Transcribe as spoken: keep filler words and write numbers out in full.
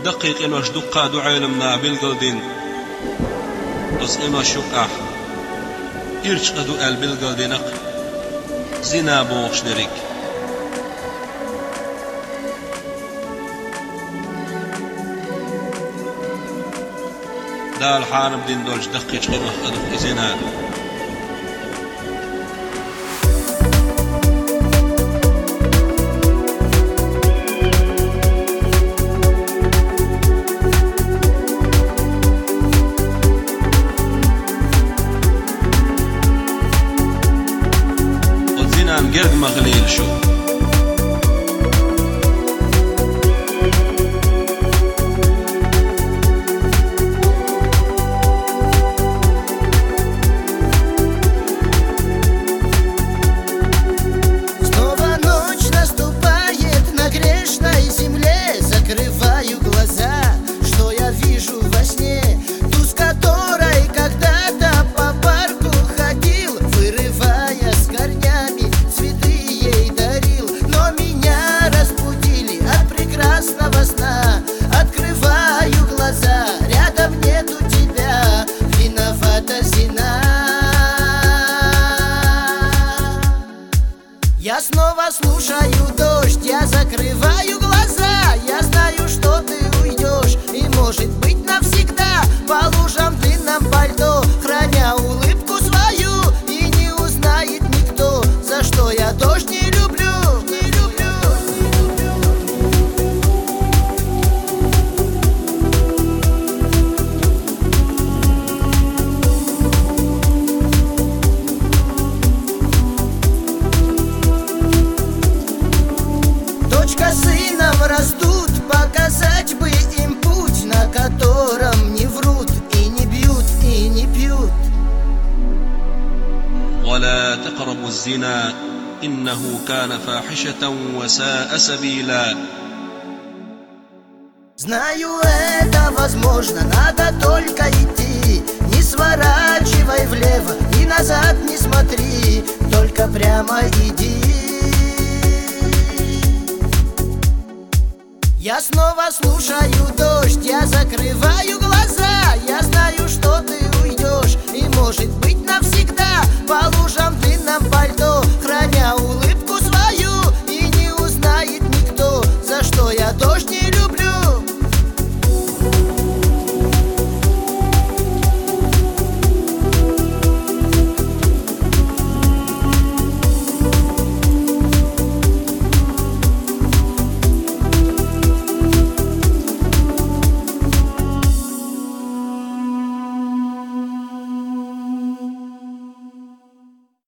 دقيق إنوش دقا دعيلمنا بالقلدين بس إنوش شقح إرش قدو قال بالقلدينق زنا بوغش دريك دال حارب دين دولش دقيق قدو قدو زنا قرد مغليل شو Снова ночь наступает на грешной земле. Закрываю глаза, что я вижу во сне? Ту, с которой когда-то по парку ходил, вырывая с корнями цветы ей дарил. Но меня разбудили от прекрасного сна. Открываю глаза, рядом нету тебя, виновата зина. Я снова слушаю дождь, я закрываю глаза. Я знаю, что ты уйдешь, и может быть навсегда, по лужам в длинном пальто, храня улыбку свою. И не узнает никто, за что я дождь не люблю, не люблю, не люблю. Дочка с сыном растут, показать бы им путь, на котором не врут и не бьют, и не пьют. ولا تقربوا الزنا إنه كان فاحشة وساء سبيلا. Знаю, это возможно, надо только идти. Не сворачивай влево и назад не смотри, только прямо иди. Я снова слушаю дождь, я закрываю